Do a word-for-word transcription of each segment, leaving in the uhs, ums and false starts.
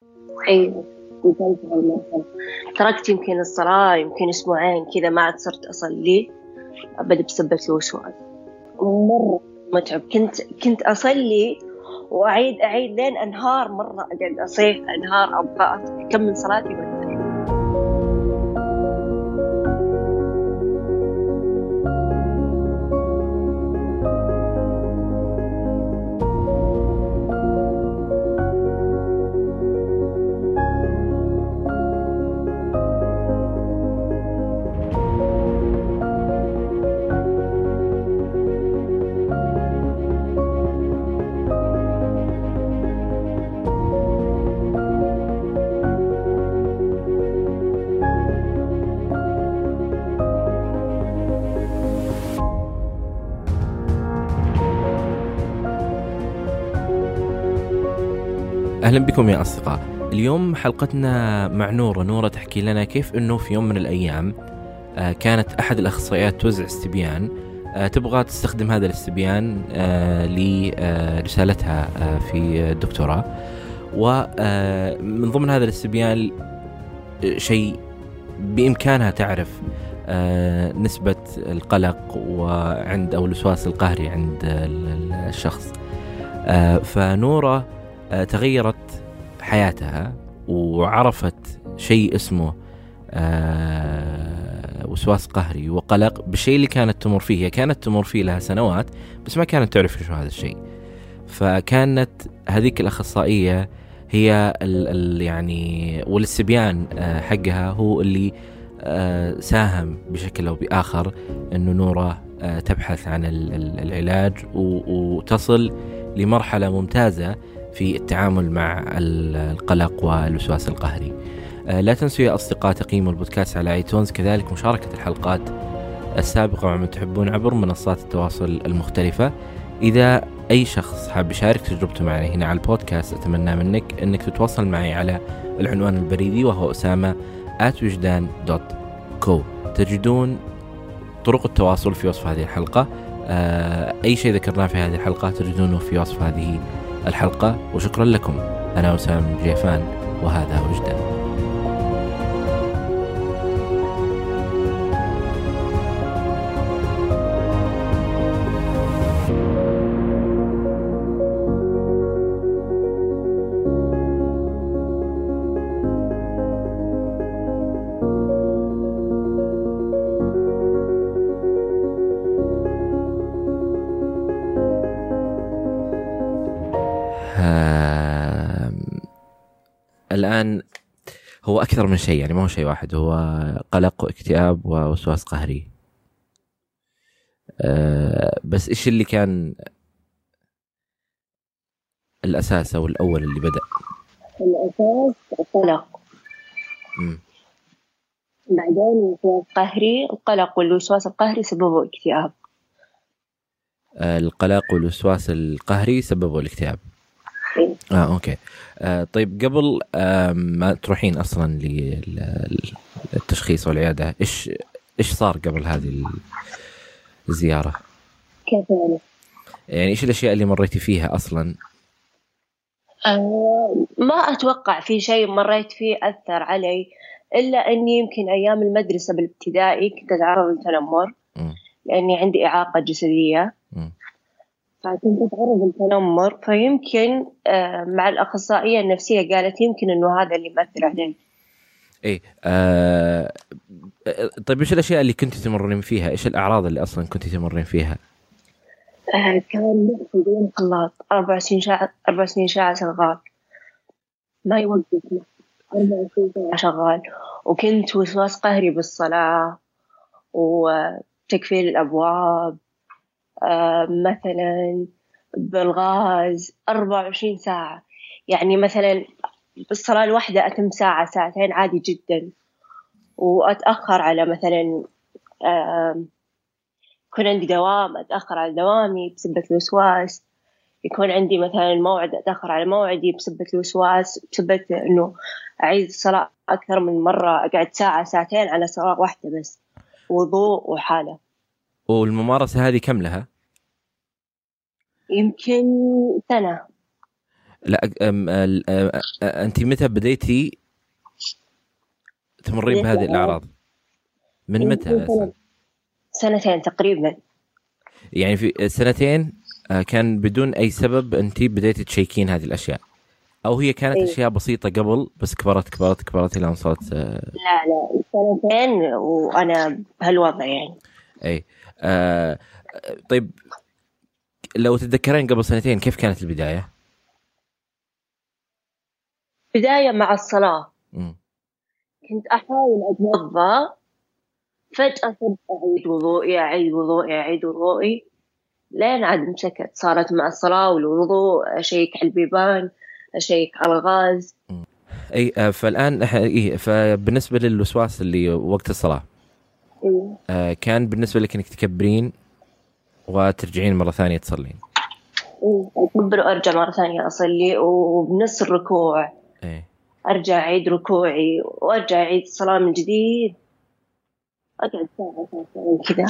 أيوة، انتهيت على المرحلة. تركت يمكن الصلاة يمكن أسبوعين كذا، ما عاد صرت أصلي أبدا بسبب الوسواس مرة متعب. كنت كنت أصلي وأعيد أعيد لين أنهار، مرة أقعد أصيح أنهار أبقى أكمل صلاتي وأنتهي. أهلا بكم يا أصدقاء. اليوم حلقتنا مع نورة. نورة تحكي لنا كيف أنه في يوم من الأيام كانت أحد الأخصائيات توزع استبيان، تبغى تستخدم هذا الاستبيان لرسالتها في الدكتوراه، ومن ضمن هذا الاستبيان شيء بإمكانها تعرف نسبة القلق وعند أو الوسواس القهري عند الشخص. فنورة تغيرت حياتها وعرفت شيء اسمه وسواس قهري وقلق بالشيء اللي كانت تمر فيه. هي كانت تمر فيه لها سنوات بس ما كانت تعرف شو هذا الشيء. فكانت هذيك الأخصائية هي ال ال يعني والاستبيان حقها هو اللي ساهم بشكل أو بآخر إنه نورة تبحث عن العلاج وتصل لمرحلة ممتازة في التعامل مع القلق والوسواس القهري. لا تنسوا يا أصدقاء تقييموا البودكاست على ايتونز، كذلك مشاركة الحلقات السابقة مع من تحبون عبر منصات التواصل المختلفة. إذا أي شخص حاب يشارك تجربته معي هنا على البودكاست، أتمنى منك أنك تتواصل معي على العنوان البريدي وهو أسامة آت وجدان دوت كو. تجدون طرق التواصل في وصف هذه الحلقة. أي شيء ذكرناه في هذه الحلقة تجدونه في وصف هذه الحلقة. وشكرا لكم. أنا أسامة جيفان وهذا وجدان. الآن هو أكثر من شيء، يعني ما هو شيء واحد، هو قلق واكتئاب ووسواس قهري. أه بس إيش اللي كان الأساس أو الأول اللي بدأ؟ الأساس القلق، بعدين الوسواس القهري. القلق والوسواس القهري سببوا اكتئاب. أه القلق والوسواس القهري سببوا الاكتئاب. اه اوكي. آه طيب قبل آه ما تروحين اصلا للتشخيص والعياده، ايش ايش صار قبل هذه الزياره؟ كيف يعني؟ يعني ايش الاشياء اللي مريتي فيها اصلا؟ آه ما اتوقع في شيء مريت فيه اثر علي، الا اني يمكن ايام المدرسه بالابتدائي كنت اتعرض للتنمر لاني عندي اعاقه جسديه. م. فكنت أتعرض للتنمر، فيمكن مع الأخصائية النفسية قالت يمكن إنه هذا اللي مأثر عليه. إيه آه طيب إيش الأشياء اللي كنت تمرين فيها؟ إيش الأعراض اللي أصلاً كنت تمرين فيها؟ آه كان نفسي زي الخلاط، أربع سنين شاع أربع سنين شاع شغال ما يوقف، أربع سنين شاع شغال. وكنت وسواس قهري بالصلاة وتكفير الأبواب، آه مثلا بالغاز أربعة وعشرين ساعة. يعني مثلا بالصلاة الواحدة أتم ساعة ساعتين عادي جدا. وأتأخر على مثلا آه يكون عندي دوام أتأخر على دوامي بسبب الوسواس، يكون عندي مثلا موعد أتأخر على موعدي بسبب الوسواس، بسبب إنه أعيد الصلاة أكثر من مرة، أقعد ساعة ساعتين على صلاة واحدة بس، وضوء وحالة. والممارسة هذه كم لها؟ يمكن سنة. لا أم أم أنت متى بديتي تمرين بهذه الأعراض؟ من متى أصلا؟ سنتين تقريبا. يعني في سنتين كان بدون أي سبب أنت بديتي تشيكين هذه الأشياء، أو هي كانت إيه؟ أشياء بسيطة قبل بس كبرت كبرت كبرت إلى أن صارت؟ لا لا سنتين وأنا بهالوضع يعني. أي آه طيب لو تتذكرين قبل سنتين كيف كانت البداية؟ بداية مع الصلاة. م. كنت أحاول أتوضأ، فجأة صرت أعيد وضوئي أعيد وضوئي أعيد وضوئي لين عاد مسكت. صارت مع الصلاة والوضوء أشيك على البيبان، أشيك على الغاز. أي فالآن إيه فبالنسبة للوسواس اللي وقت الصلاة إيه؟ آه كان بالنسبة لك إنك تكبرين وترجعين مرة ثانية تصلين؟ إيه أكبر وأرجع مرة ثانية أصلي، وبنص الركوع إيه؟ أرجع أعيد ركوعي وأرجع أعيد الصلاة من جديد. أقعد ساعة ساعتين كذا.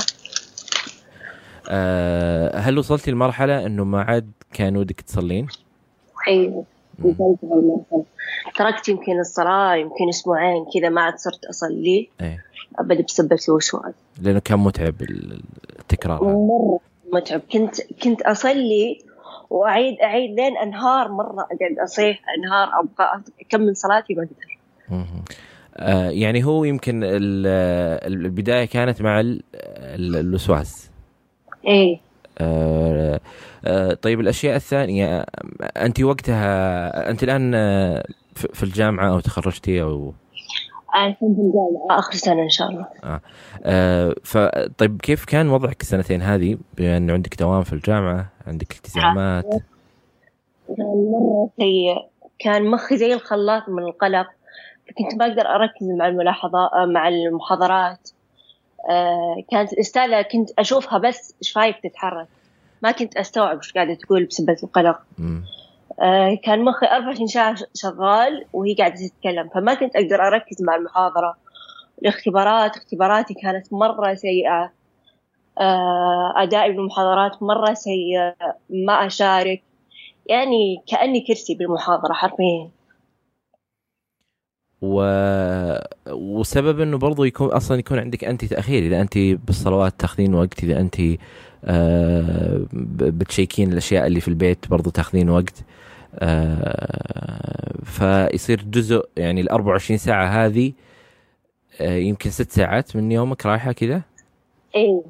أه هل وصلتي لمرحلة إنه ما عاد كان ودك تصلين؟ أيوة وصلت هالمرحلة. تركت يمكن الصلاة يمكن أسبوعين كذا، ما عاد صرت أصلي. إيه؟ أبدا بسبب الوسواس، لأنه كان متعب التكرار. مرة متعب. كنت كنت أصلي وأعيد أعيد لين أنهار، مرة أقعد أصيح أنهار أبغى أكمل صلاتي ما أقدر. آه يعني هو يمكن البداية كانت مع الوسواس. إيه. آه آه طيب الأشياء الثانية، أنت وقتها أنت الآن في الجامعة أو تخرجتي أو؟ أنا في الجامعة آخر سنة إن شاء الله. آه. آه فطيب كيف كان وضعك السنتين هذه بأن عندك دوام في الجامعة، عندك التزامات؟ كان مرة سيء، كان مخي زي الخلاط من القلق. كنت ما أقدر أركز مع الملاحظات مع المحاضرات. آه كانت الأستاذة كنت أشوفها بس شفايف تتحرك، ما كنت أستوعب إيش قاعدة تقول بسبب القلق. آه كان مخي أربعة وعشرين ساعة شغال وهي قاعدة تتكلم، فما كنت أقدر أركز مع المحاضرة. الاختبارات اختباراتي كانت مرة سيئة. آه أدائي بالمحاضرات مرة سيء، ما أشارك، يعني كأني كرسي بالمحاضرة حرفيا. و... وسبب انه برضو يكون اصلا يكون عندك انت تاخير، اذا انت بالصلوات تاخذين وقت، اذا انت آه بتشيكين الاشياء اللي في البيت برضو تاخذين وقت. آه فيصير جزء يعني ال أربعة وعشرين ساعه هذه آه يمكن ست ساعات من يومك رايحه كذا. ايه.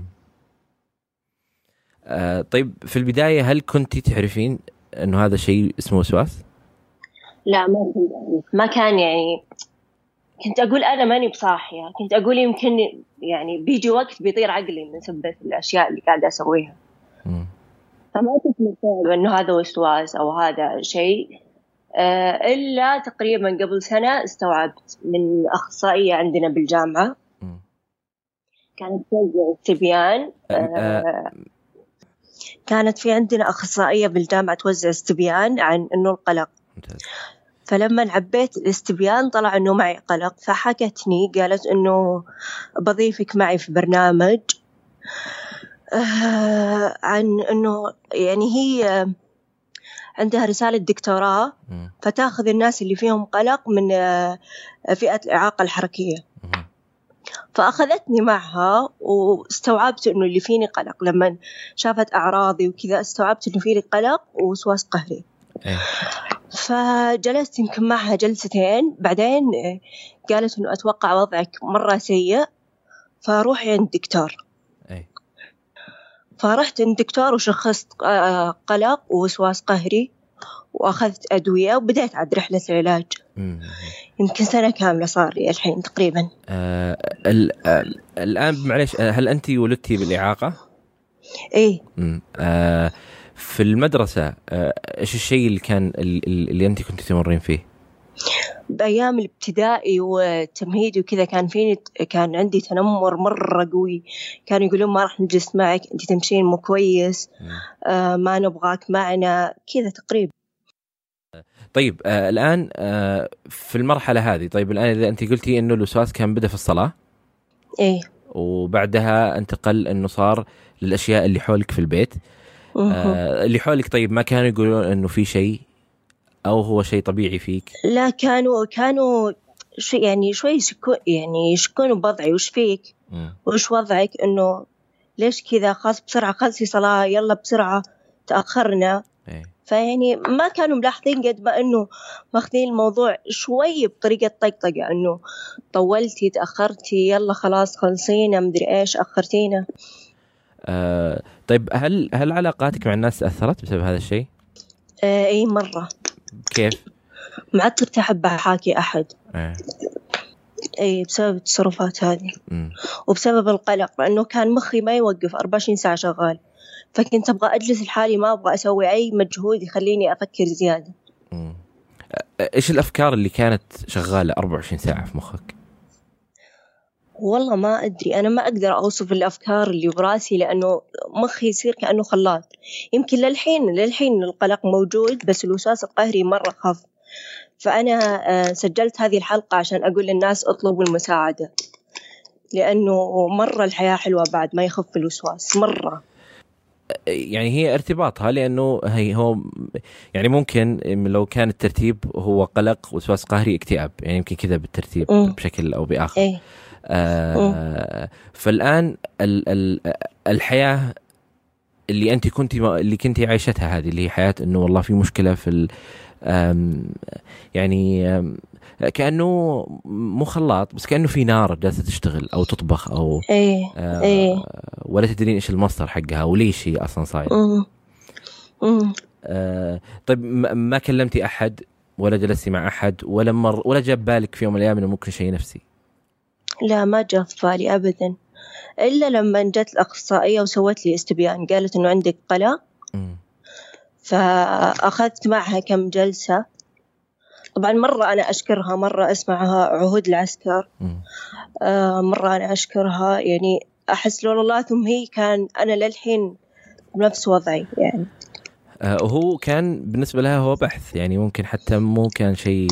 آه طيب في البدايه هل كنتي تعرفين انه هذا شيء اسمه وسواس؟ لا ما كنت ما كان يعني كنت أقول أنا ماني بصاحية، كنت أقول يمكن يعني بيجي وقت بيطير عقلي من سبة الأشياء اللي قاعدة أسويها. م. فما كنت مستوعبة إنه هذا وسواس أو هذا شيء. آه إلا تقريبا قبل سنة استوعبت من أخصائية عندنا بالجامعة. م. كانت توزع استبيان. آه كانت في عندنا أخصائية بالجامعة توزع استبيان عن إنه القلق. فلما عبيت الاستبيان طلع إنه معي قلق، فحكتني قالت إنه بضيفك معي في برنامج آه عن إنه يعني هي عندها رسالة دكتوراه فتأخذ الناس اللي فيهم قلق من آه فئة الإعاقة الحركية. فأخذتني معها واستوعبت إنه اللي فيني قلق. لما شافت أعراضي وكذا استوعبت إنه فيني قلق ووسواس قهري. فجلست يمكن معها جلستين، بعدين قالت إنه أتوقع وضعك مرة سيء فروحي عند دكتور. فرحت عند دكتور وشخصت قلق ووسواس قهري وأخذت أدوية وبدأت عاد رحلة العلاج. يمكن سنة كاملة صار لي الحين تقريبا. آه الآن معلش، هل أنت ولدتي بالإعاقة؟ إيه. آه في المدرسة آه إيش الشيء اللي كان اللي, اللي أنت كنت تمرين فيه؟ بأيام الابتدائي والتمهيدي وكذا كان فيني كان عندي تنمر مرة قوي. كانوا يقولون ما راح نجلس معك، أنت تمشين مو كويس، آه ما نبغاك معنا كذا تقريبا. طيب آه الآن آه في المرحلة هذه، طيب الآن إذا أنت قلتي إنه الوسواس كان بدأ في الصلاة، إيه، وبعدها انتقل إنه صار للأشياء اللي حولك في البيت. آه اللي حولك طيب ما كانوا يقولون إنه في شيء أو هو شيء طبيعي فيك؟ لا، كانوا كانوا شو يعني شوي يشكون يعني يشكونوا بوضعي، وش فيك م. وش وضعك، إنه ليش كذا، خلاص بسرعة خلصي صلاة، يلا بسرعة تأخرنا. أي. فيعني ما كانوا ملاحظين قد ما إنه ماخذين الموضوع شوي بطريقة طقطقة، إنه طولتي تأخرتي يلا خلاص خلصينا مدري إيش أخرتينا. آه طيب هل هل علاقاتك مع الناس تأثرت بسبب هذا الشيء؟ آه أي مرة. كيف؟ ما عاد صرت أحب أحاكي أحد. آه. أي بسبب التصرفات هذه. م. وبسبب القلق، لأنه كان مخي ما يوقف أربعة وعشرين ساعة شغال، فكنت أبغى أجلس لحالي، ما أبغى أسوي أي مجهود يخليني أفكر زيادة. م. إيش الأفكار اللي كانت شغالة أربعة وعشرين ساعة في مخك؟ والله ما أدري، أنا ما أقدر أوصف الأفكار اللي براسي، لأنه مخي يصير كأنه خلاط. يمكن للحين للحين القلق موجود، بس الوسواس القهري مرة خف. فأنا سجلت هذه الحلقة عشان أقول للناس اطلبوا المساعدة، لأنه مرة الحياة حلوة بعد ما يخف الوسواس مرة. يعني هي ارتباطها، لأنه هي هو يعني ممكن لو كان الترتيب هو قلق وسواس قهري اكتئاب، يعني يمكن كذا بالترتيب م. بشكل أو بآخر. إيه؟ آه فالآن ال ال الحياة اللي أنت كنتي اللي كنتي عايشتها، هذه اللي هي حياة إنه والله في مشكلة في ال يعني كأنه مو خلاط، بس كأنه في نار جالسة تشتغل أو تطبخ أو إيه آه إيه ولا تدرين إيش المصدر حقها وليش هي أصلا صاير. آه طيب ما كلمتي أحد ولا جلستي مع أحد ولا مر ولا جاب بالك في يوم من الأيام إنه ممكن شيء نفسي؟ لا، ما جاء في بالي أبدا، إلا لما جت الأخصائية وسوت لي استبيان، قالت إنه عندك قلق. فأخذت معها كم جلسة. طبعا مرة أنا أشكرها، مرة أسمعها عهود العسكر، آه مرة أنا أشكرها، يعني أحس لولا ثم هي كان أنا للحين بنفس وضعي يعني. آه وهو كان بالنسبة لها هو بحث، يعني ممكن حتى مو كان شيء،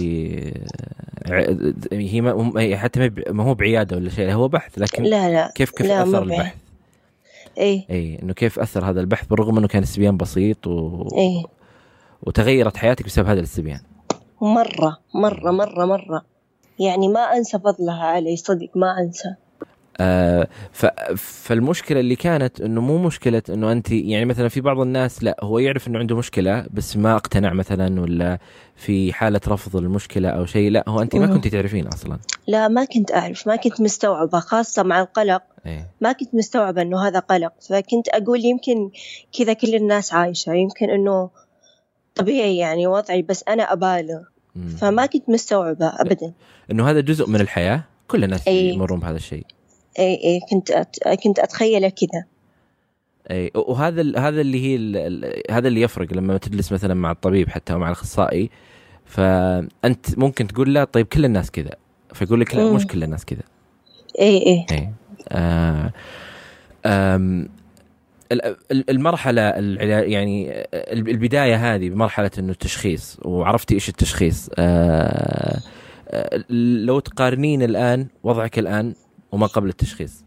هي ما حتى ما هو بعيادة ولا شيء، هو بحث، لكن لا لا كيف كيف لا أثر البحث؟ إيه إيه إنه كيف أثر هذا البحث بالرغم إنه كان استبيان بسيط و... إيه وتغيرت حياتك بسبب هذا الاستبيان؟ مرة مرة مرة مرة، يعني ما أنسى فضلها علي، صدق ما أنسى. آه ف... فالمشكلة اللي كانت إنه مو مشكلة إنه أنت يعني مثلا في بعض الناس لا هو يعرف إنه عنده مشكلة بس ما اقتنع مثلا، ولا في حالة رفض المشكلة أو شيء، لا هو أنت ما كنت تعرفين أصلا. لا ما كنت أعرف، ما كنت مستوعبة، خاصة مع القلق. إيه؟ ما كنت مستوعبة إنه هذا قلق، فكنت أقول يمكن كذا كل الناس عايشة، يمكن إنه طبيعي يعني وضعي، بس أنا أبالغ. مم. فما كنت مستوعبة أبدا إنه هذا جزء من الحياة، كل الناس أي. يمرون بهذا الشيء. اي اي كنت أت... كنت اتخيله كذا. اي وهذا ال... هذا اللي هي ال... هذا اللي يفرق لما تجلس مثلا مع الطبيب حتى او مع الاخصائي، فانت ممكن تقول له طيب كل الناس كذا، فيقول لك لا مش كل الناس كذا. اي اي, أي. آه... آم... المرحله يعني البدايه هذه بمرحله انه التشخيص وعرفتي ايش التشخيص، آه... آه... لو تقارنين الان وضعك الان وما قبل التشخيص.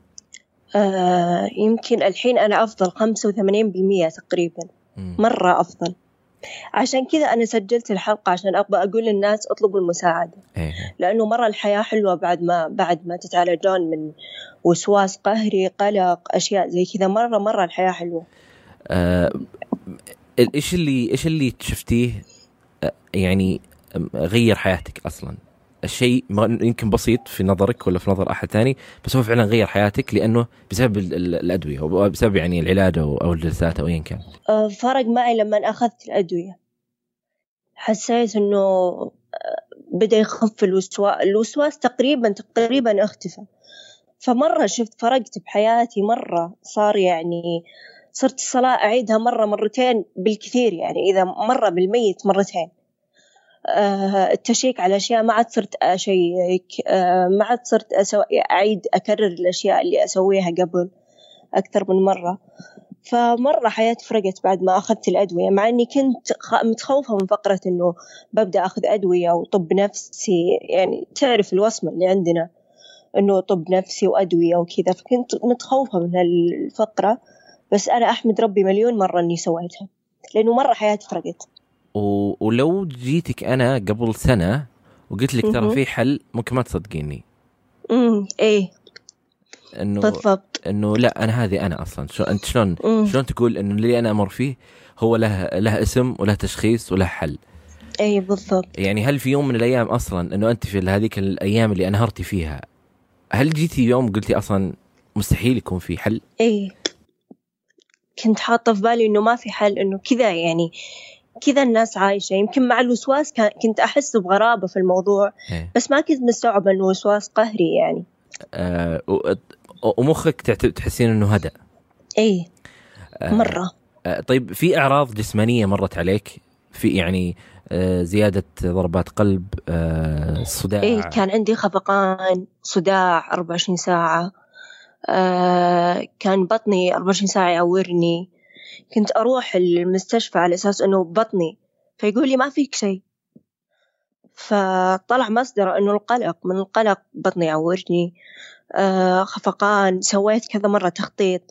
آه يمكن الحين أنا أفضل خمسة وثمانين بالمية تقريبا. م. مرة أفضل. عشان كذا أنا سجلت الحلقة عشان أبغى أقول للناس أطلبوا المساعدة. إيه. لأنه مرة الحياة حلوة بعد ما بعد ما تتعالجون من وسواس قهري، قلق، أشياء زي كذا، مرة مرة الحياة حلوة. آه إيش اللي إيش اللي شفتيه يعني غير حياتك أصلاً؟ الشيء يمكن بسيط في نظرك ولا في نظر أحد ثاني، بس هو فعلا غير حياتك لأنه بسبب الأدوية أو بسبب يعني العلاج أو الجلسات أو أي كان. فرق معي لما أخذت الأدوية، حسيت إنه بدأ يخف الوسواس الوسواس تقريبا تقريبا اختفى، فمرة شفت فرقت بحياتي مرة، صار يعني صرت الصلاة أعيدها مرة مرتين بالكثير، يعني إذا مرة بالميت مرتين. آه التشيك على أشياء ما عاد صرت أشيك، آه ما عاد صرت أسوي أعيد أكرر الأشياء اللي أسويها قبل أكثر من مرة. فمرة حياتي فرقت بعد ما أخذت الأدوية، مع أني كنت متخوفة من فقرة أنه ببدأ أخذ أدوية وطب نفسي، يعني تعرف الوصمة اللي عندنا أنه طب نفسي وأدوية وكذا، فكنت متخوفة من هالفقرة. بس أنا أحمد ربي مليون مرة أني سويتها، لأنه مرة حياتي فرقت. و... ولو جيتك أنا قبل سنة وقلت لك ترى في حل، ممكن ما تصدقيني. امم ايه انه بالضبط. انه لا انا هذه انا اصلا شو انت شلون مم. شلون تقول انه اللي انا امر فيه هو له له اسم وله تشخيص وله حل. اي بالضبط. يعني هل في يوم من الايام اصلا انه انت في هذيك الايام اللي انهرتي فيها، هل جيتي يوم قلتي اصلا مستحيل يكون في حل؟ اي كنت حاطه في بالي انه ما في حل، انه كذا يعني كذا الناس عايشه. يمكن مع الوسواس كنت احس بغرابه في الموضوع، إيه. بس ما كنت مستوعبه انه وسواس قهري يعني. آه ومخك تحسين انه هدأ. اي مره. آه طيب في اعراض جسمانيه مرت عليك؟ في يعني آه زياده ضربات قلب، آه صداع؟ اي كان عندي خفقان، صداع أربعة وعشرين ساعه، آه كان بطني أربعة وعشرين ساعه يعورني. كنت اروح المستشفى على اساس انه بطني، فيقول لي ما فيك شيء، فطلع مصدر انه القلق، من القلق بطني يعورني. آه خفقان، سويت كذا مرة تخطيط،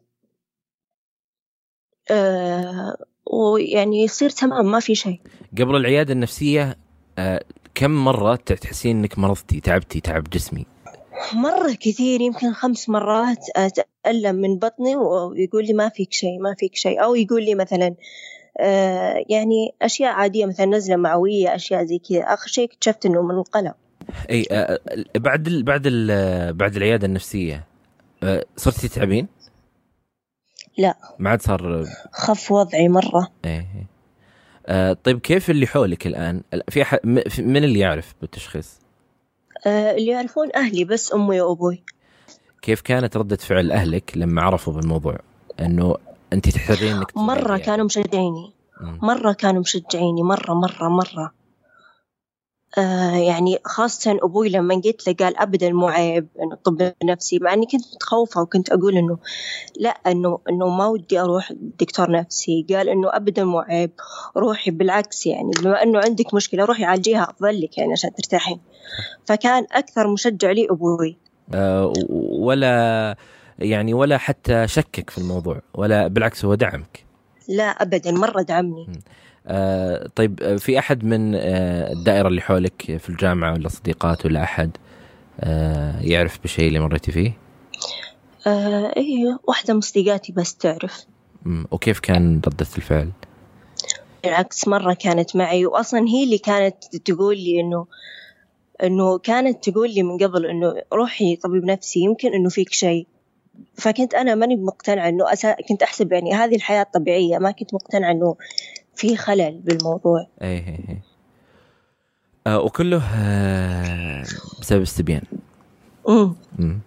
آه ويعني يصير تمام ما في شيء. قبل العيادة النفسية آه كم مرة تحسين انك مرضتي تعبتي تعب جسمي؟ مرة كثير، يمكن خمس مرات أتألم من بطني ويقول لي ما فيك شيء ما فيك شيء، أو يقول لي مثلا آه يعني أشياء عادية مثلا نزلة معوية، أشياء زي كذا. آخر شيء اكتشفت إنه من القلق. أي آه بعد ال بعد ال بعد العيادة النفسية آه صرتي تتعبين؟ لا ما عاد صار، خف وضعي مرة. إيه. آه طيب كيف اللي حولك الآن؟ في أحد من اللي يعرف بالتشخيص؟ آه اللي يعرفون أهلي بس، أمي وأبوي. كيف كانت ردة فعل أهلك لما عرفوا بالموضوع إنه أنت تحتاجين إنك مرة يعني. كانوا مشجعيني، مرة كانوا مشجعيني مرة مرة مرة. آه يعني خاصة أبوي لما قلت له قال أبدا مو عيب إنه طب نفسي، مع إني كنت متخوفة وكنت أقول إنه لا، إنه إنه ما ودي أروح دكتور نفسي. قال إنه أبدا مو عيب، روحي بالعكس يعني بما إنه عندك مشكلة روحي عالجيها أفضل لك يعني عشان ترتاحين. فكان أكثر مشجع لي أبوي. آه ولا يعني ولا حتى شكك في الموضوع، ولا بالعكس هو دعمك؟ لا أبدا، مرة دعمني. آه طيب في أحد من آه الدائرة اللي حولك في الجامعة ولا صديقات ولا أحد آه يعرف بشيء اللي مريتي فيه؟ آه إيه واحدة من صديقاتي بس تعرف. مم. وكيف كان ردة الفعل؟ بالعكس مرة كانت معي، وأصلا هي اللي كانت تقول لي إنه إنه كانت تقول لي من قبل إنه روحي طبيب نفسي يمكن إنه فيك شيء. فكنت أنا ماني مقتنعة إنه أسا... كنت أحسب يعني هذه الحياة الطبيعية، ما كنت مقتنعة إنه في خلل بالموضوع. أيه أيه. آه وكله آه بسبب استبيان. امم امم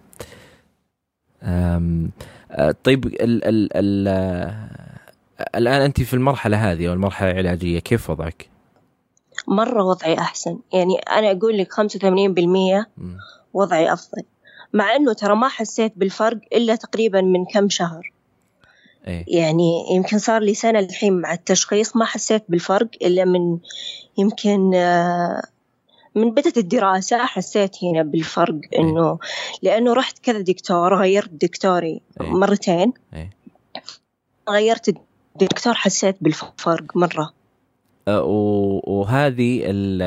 آه طيب ال ال ال آه الآن أنت في المرحلة هذه أو المرحلة العلاجية كيف وضعك؟ مرة وضعي أحسن، يعني أنا أقول لك خمسة وثمانين بالمية وضعي أفضل، مع إنه ترى ما حسيت بالفرق إلا تقريبا من كم شهر. أيه. يعني يمكن صار لي سنة الحين مع التشخيص ما حسيت بالفرق إلا من يمكن من بدأت الدراسة حسيت هنا بالفرق. إنه لأنه رحت كذا دكتور، غيرت دكتوري أيه. مرتين. أيه. غيرت الدكتور حسيت بالفرق مرة. أه وهذه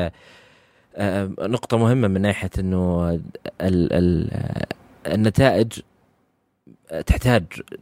نقطة مهمة من ناحية إنه ال ال النتائج تحتاج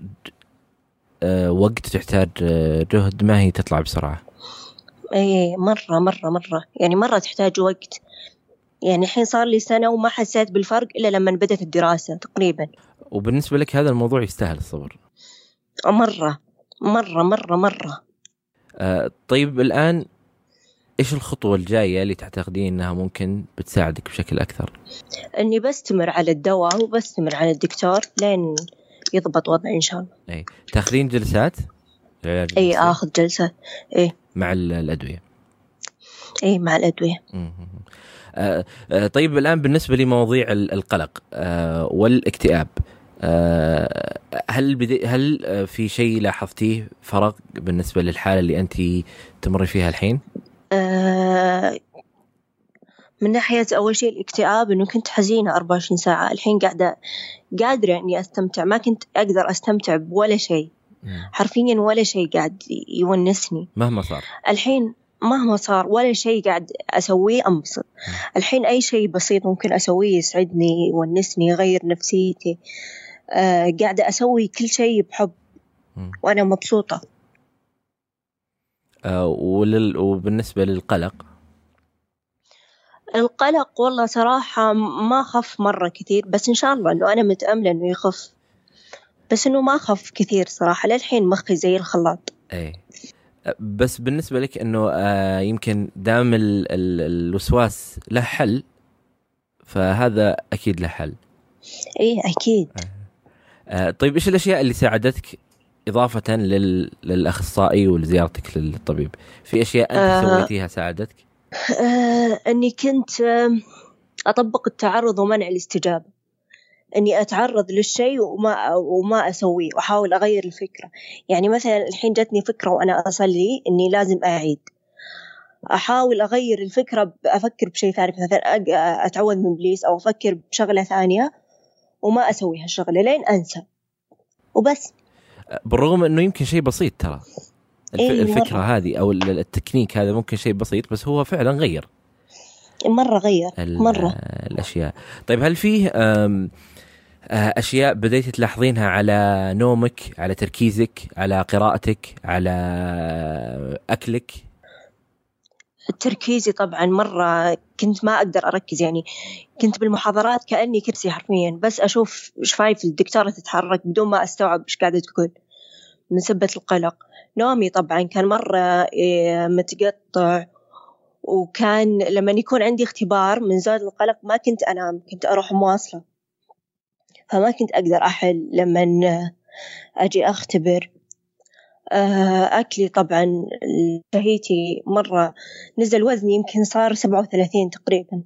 وقت، تحتاج جهد، ما هي تطلع بسرعة. اي مرة مرة مرة يعني مرة تحتاج وقت. يعني الحين صار لي سنة وما حسيت بالفرق إلا لما بدأت الدراسة تقريبا. وبالنسبة لك هذا الموضوع يستاهل الصبر؟ مرة مرة مرة مرة. آه طيب الآن إيش الخطوة الجاية اللي تعتقدين أنها ممكن بتساعدك بشكل أكثر؟ أني بستمر على الدواء وبستمر على الدكتور لين يضبط وضعي إن شاء الله. أي تأخذين جلسات؟ أي آخذ جلسات. أي مع الأدوية. أي مع الأدوية. آه آه طيب الآن بالنسبة لمواضيع القلق آه والاكتئاب، آه هل بدي هل في شيء لاحظتيه فرق بالنسبة للحالة اللي أنت تمر فيها الحين؟ آه من ناحية أول شيء الاكتئاب إنه كنت حزينة أربعة وعشرين ساعة، الحين قاعدة قادرة إني أستمتع. ما كنت أقدر أستمتع بولا شيء حرفيا، ولا شيء قاعد يونسني مهما صار. الحين. مهما صار ولا شيء قاعد أسويه أنبسط. الحين أي شيء بسيط ممكن أسويه يسعدني يونسني يغير نفسيتي. آه قاعدة أسوي كل شيء بحب وأنا مبسوطة. آه ولل... وبالنسبة للقلق؟ القلق والله صراحة ما خف مرة كثير، بس إن شاء الله إنه أنا متأملة إنه يخف، بس إنه ما خف كثير صراحة. للحين مخي زي الخلاط. أي بس بالنسبة لك إنه آه يمكن دام ال... ال... الوسواس له حل، فهذا أكيد له حل. إيه أكيد. آه طيب إيش الأشياء اللي ساعدتك إضافة لل... للأخصائي ولزيارتك للطبيب؟ في أشياء أنت آه سويتيها ساعدتك؟ آه أني كنت آه أطبق التعرض ومنع الاستجابة، أني أتعرض للشيء وما وما أسويه وأحاول أغير الفكرة. يعني مثلا الحين جتني فكرة وأنا أصلي إني لازم أعيد، أحاول أغير الفكرة، أفكر بشيء ثاني، مثلا أتعوذ من إبليس أو أفكر بشغلة ثانية وما أسوي هالشغلة لين أنسى وبس. بالرغم إنه يمكن شيء بسيط ترى الف... إيه الفكرة مرة. هذه أو التكنيك هذا ممكن شيء بسيط، بس هو فعلا غير مرة غير مرة الأشياء. طيب هل فيه أشياء بديت تلاحظينها على نومك، على تركيزك، على قراءتك، على أكلك؟ تركيزي طبعا مرة كنت ما أقدر أركز، يعني كنت بالمحاضرات كأني كرسي حرفيا، بس أشوف شفايف الدكتورة تتحرك بدون ما أستوعب إيش قاعدة تقول من سبة القلق. نومي طبعا كان مرة متقطع، وكان لما يكون عندي اختبار من زود القلق ما كنت أنام، كنت أروح مواصلة، فما كنت أقدر أحل لما أجي أختبر. أكلي طبعا شهيتي مرة نزل وزني، يمكن صار سبعة وثلاثين تقريبا.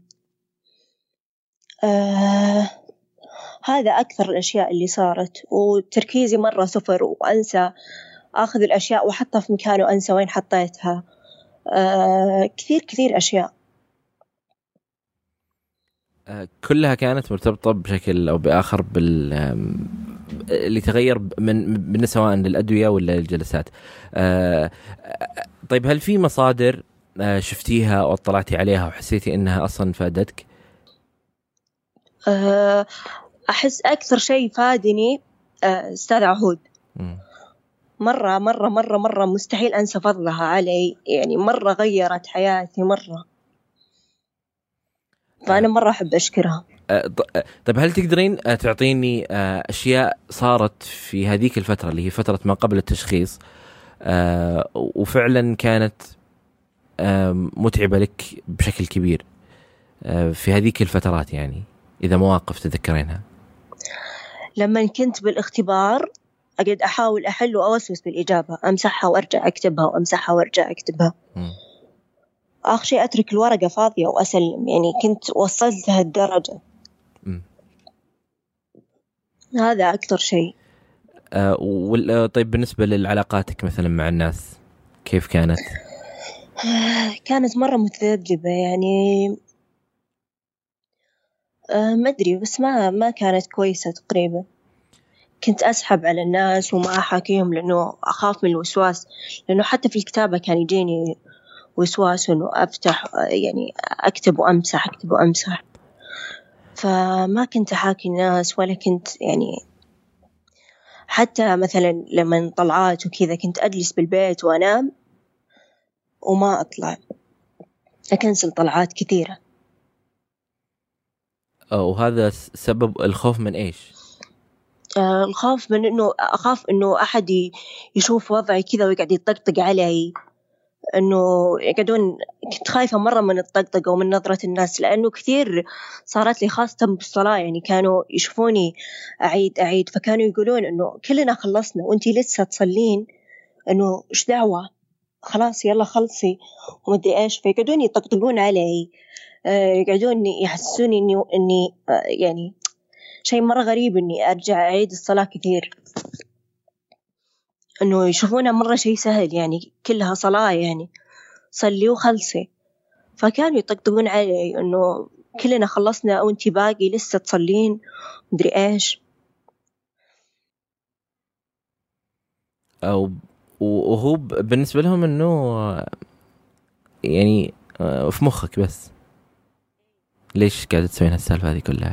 آه هذا أكثر الأشياء اللي صارت. وتركيزي مرة صفر، وأنسى أخذ الأشياء وحطها في مكانه وأنسى وين حطيتها. آه كثير كثير أشياء. كلها كانت مرتبطة بشكل أو بآخر بال اللي تغير من من سواء للأدوية ولا للجلسات. آه طيب هل في مصادر آه شفتيها أو اطلعتي عليها وحسيتي إنها أصلا فادتك؟ آه أحس أكثر شيء فادني آه أستاذ عهود. م. مرة مرة مرة مرة مستحيل أنسى فضلها علي، يعني مرة غيرت حياتي مرة، فأنا مرة أحب أشكرها. طيب هل تقدرين تعطيني أشياء صارت في هذيك الفترة اللي هي فترة ما قبل التشخيص وفعلا كانت متعبة لك بشكل كبير في هذيك الفترات، يعني إذا مواقف تذكرينها؟ لما كنت بالاختبار أقعد أحاول أحل وأوسوس بالإجابة، أمسحها وأرجع أكتبها وأمسحها وأرجع أكتبها. م. آخر شيء أترك الورقة فاضية وأسلم، يعني كنت وصلت لهالدرجة. م. هذا أكثر شيء. آه طيب بالنسبة للعلاقاتك مثلا مع الناس كيف كانت؟ كانت مرة متذبذبة، يعني آه ما أدري، بس ما ما كانت كويسة تقريبا. كنت أسحب على الناس وما أحاكيهم لأنه أخاف من الوسواس، لأنه حتى في الكتابة كان يجيني وسواس إنه أفتح يعني أكتب وأمسح أكتب وأمسح، فما كنت أحاكي الناس ولا كنت يعني حتى مثلا لما طلعات وكذا كنت أجلس بالبيت وأنام وما أطلع، أكنسل طلعات كثيرة. وهذا سبب الخوف من إيش؟ آه الخوف من إنه أخاف إنه أحد يشوف وضعي كذا ويقعد يطقطق علي، إنه يقعدون. كنت خايفة مرة من الطقطقة ومن نظرة الناس، لأنه كثير صارت لي خاصة بالصلاة، يعني كانوا يشوفوني أعيد أعيد فكانوا يقولون إنه كلنا خلصنا وأنتي لسه تصلين، إنه إيش دعوة خلاص يلا خلصي ومدري إيش، فيقعدون يطقطقون علي، يقعدون يحسسوني إني إني يعني شيء مرة غريب إني أرجع أعيد الصلاة كثير، إنه يشوفونها مرة شيء سهل، يعني كلها صلاة يعني صلي وخلصي، فكانوا يطقطقون علي إنه كلنا خلصنا وأنتي باقي لسه تصلين مدري إيش. أو وهو بالنسبة لهم إنه يعني في مخك بس ليش قاعدة تسوين هالسالفة هذه كلها؟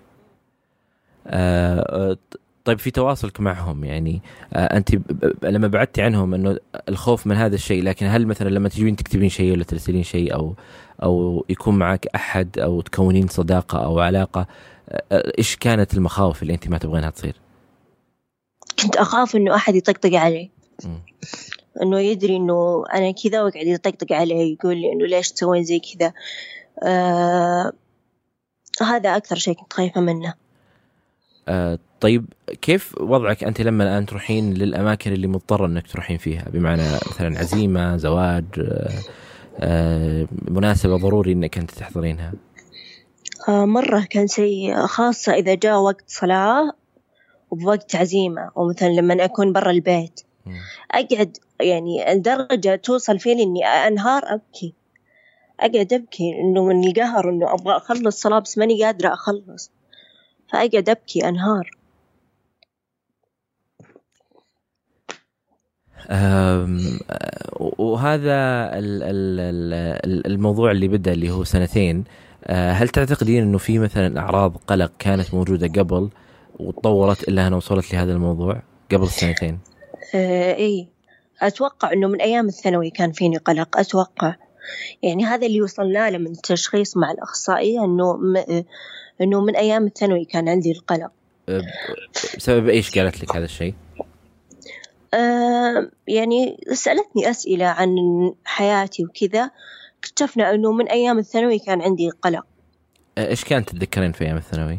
آه طيب في تواصلك معهم يعني آه أنت لما بعدتي عنهم إنه الخوف من هذا الشيء، لكن هل مثلا لما تجين تكتبين شيء ولا ترسلين شيء أو أو يكون معك أحد أو تكونين صداقة أو علاقة، آه إيش كانت المخاوف اللي أنت ما تبغينها تصير؟ كنت أخاف إنه أحد يطقطق علي، م. إنه يدري إنه أنا كذا وقاعد يطقطق علي يقول لي إنه ليش تسوين زي كذا. آه هذا أكثر شيء كنت خايفة منه. آه طيب كيف وضعك أنت لما الآن تروحين للأماكن اللي مضطرة أنك تروحين فيها، بمعنى مثلا عزيمة، زواج، آه آه مناسبة ضروري أنك أنت تحضرينها؟ آه مرة كان شيء، خاصة إذا جاء وقت صلاة وبوقت عزيمة، ومثلا لما أكون برا البيت م. أقعد يعني الدرجة توصل فيني إني أنهار أبكي، أقعد أبكي إنه من القهر إنه أبغى أخلص صلاة بس ماني قادرة أخلص، فأقعد أبكي أنهار. وهذا الموضوع اللي بدأ اللي هو سنتين، هل تعتقدين إنه في مثلا أعراض قلق كانت موجودة قبل وتطورت إلا أنا وصلت لهذا الموضوع قبل سنتين؟ آه إيه أتوقع إنه من أيام الثانوي كان فيني قلق، أتوقع يعني هذا اللي وصلنا له من التشخيص مع الأخصائية، إنه م... إنه من أيام الثانوي كان عندي القلق. بسبب إيش قالت لك هذا الشيء؟ آه يعني سألتني أسئلة عن حياتي وكذا، اكتشفنا إنه من أيام الثانوي كان عندي قلق. إيش كانت تتذكرين في أيام الثانوي؟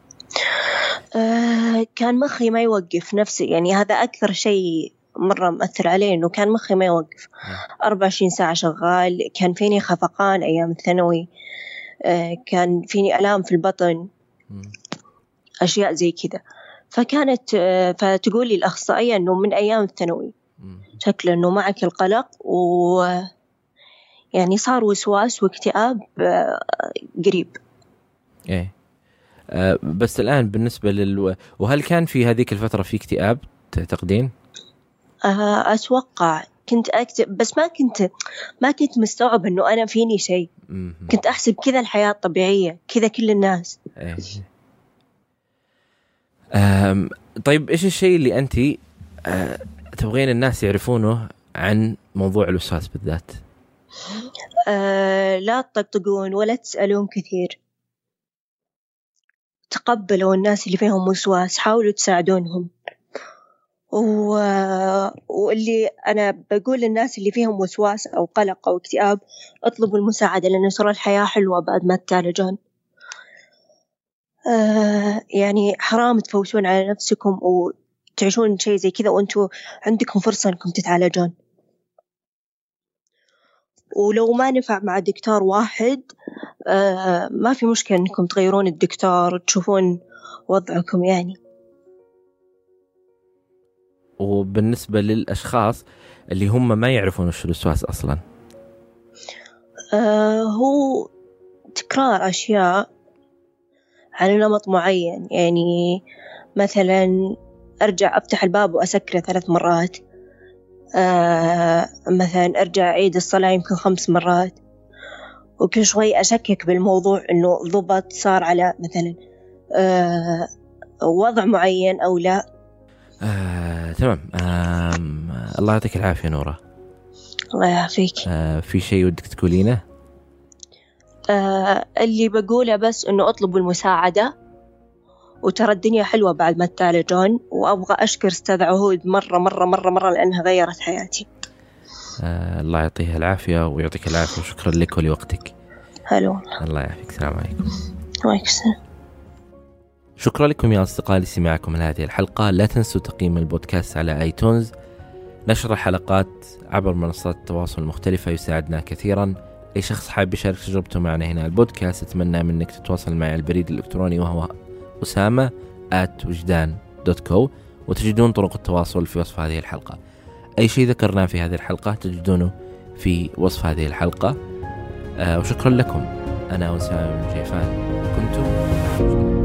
آه كان مخي ما يوقف نفسي، يعني هذا أكثر شيء مرة مأثر عليه، إنه كان مخي ما يوقف أربعة وعشرين ساعة شغال. كان فيني خفقان أيام الثانوي، آه كان فيني ألام في البطن، أشياء زي كذا. فكانت آه فتقول لي الأخصائية إنه من أيام الثانوي شكله إنه معك القلق، و يعني صار وسواس واكتئاب آه قريب. إيه آه بس الآن بالنسبة لل وهل كان في هذيك الفترة في اكتئاب تعتقدين؟ آه أتوقع كنت أكتب، بس ما كنت ما كنت مستوعب إنه أنا فيني شيء. كنت أحسب كذا الحياة طبيعية، كذا كل الناس. إيه. آه طيب إيش الشيء اللي أنت آه تبغين الناس يعرفونه عن موضوع الوسواس بالذات؟ آه لا تطقطقون ولا تسألون كثير، تقبلوا الناس اللي فيهم وسواس، حاولوا تساعدونهم. و... واللي أنا بقول للناس اللي فيهم وسواس أو قلق أو اكتئاب، اطلبوا المساعدة، لأن ترى الحياة حلوة بعد ما تتعالجون. آه يعني حرام تفوتون على نفسكم وتعيشون شيء زي كذا وأنتوا عندكم فرصة أنكم تتعالجون. ولو ما نفع مع دكتور واحد، آه ما في مشكلة أنكم تغيرون الدكتور، تشوفون وضعكم يعني. وبالنسبة للأشخاص اللي هم ما يعرفون وش الوسواس أصلا؟ آه هو تكرار أشياء على نمط معين، يعني مثلا أرجع أفتح الباب وأسكره ثلاث مرات، آه مثلا أرجع أعيد الصلاة يمكن خمس مرات، وكل شوي أشكك بالموضوع إنه ضبط صار على مثلا آه وضع معين أو لا. آه، تمام. آه، الله يعطيك العافية نورة. الله يعافيك. آه، في شيء ودك تقولينه؟ آه، اللي بقوله بس إنه أطلبوا المساعدة، وترى الدنيا حلوة بعد ما تتعالجون. وأبغى أشكر أستاذ عهود مرة مرة مرة مرة لأنها غيرت حياتي. آه، الله يعطيها العافية ويعطيك العافية، وشكرا لك ولوقتك. هلو. الله يعافيك. السلام عليكم. وعليكم السلام. شكرا لكم يا أصدقائي لسماعكم لهذه الحلقة. لا تنسوا تقييم البودكاست على آيتونز. نشر الحلقات عبر منصات التواصل المختلفة يساعدنا كثيرا. أي شخص حاب يشارك تجربته معنا هنا البودكاست، أتمنى منك تتواصل معي على البريد الإلكتروني وهو أسامة آت وجدان دوت كو، وتجدون طرق التواصل في وصف هذه الحلقة. أي شيء ذكرناه في هذه الحلقة تجدونه في وصف هذه الحلقة. آه وشكرا لكم. أنا أسامة بن جيفان، كنت